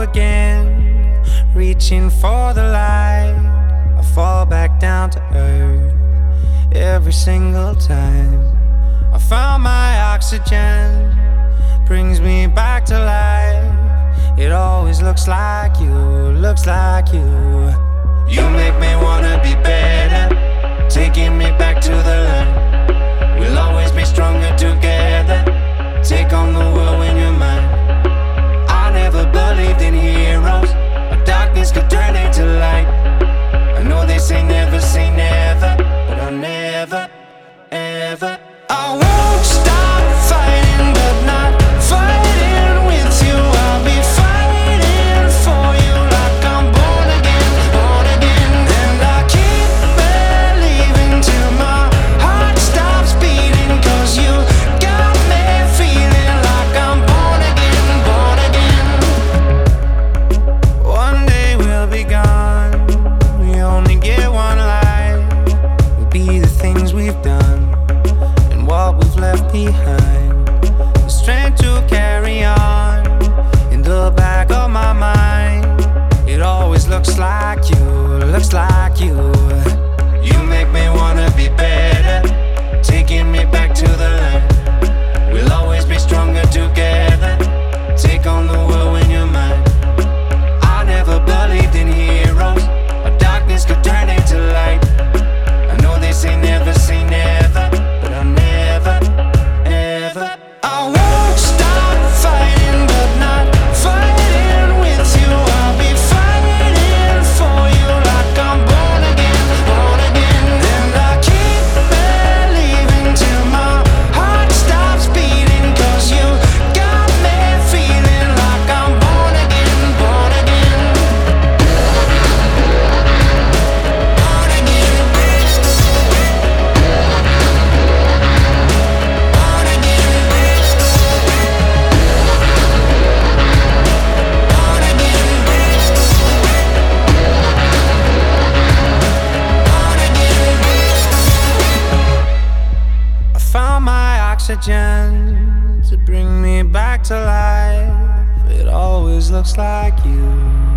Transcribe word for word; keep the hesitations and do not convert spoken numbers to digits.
again, reaching for the light. I fall back down to earth every single time. I found my oxygen, brings me back to life. It always looks like you, looks like you. You make me wanna be better, taking me back to the light. We'll always be stronger together. Take on the world when you're mine. I never believed in heroes, or darkness could turn into light. I know they say never say never, but I'll never, ever. I won't stop fighting, but not fighting with you. I'll be fighting for you like I'm born again, born again. And I keep believing till my heart stops beating, 'cause you got me feeling like I'm born again, born again. One day we'll be gone, we only get one life. We'll be the things we've done, what we've left behind, the strength to carry on. In the back of my mind, it always looks like you, looks like you. You make me wanna be better, taking me back to the light. We'll always be stronger together. Take on the world when you're mine. I never believed in heroes, or darkness could turn into light. I know they say never say never, but I'll never, ever. I won't stop fighting, but not fighting with you. I'll be fighting for you like I'm born again, born again. And I keep believing till my heart stops beating, 'cause you got me feeling like I'm born again, born again. Born again. I found my oxygen to bring me back to life. It always looks like you.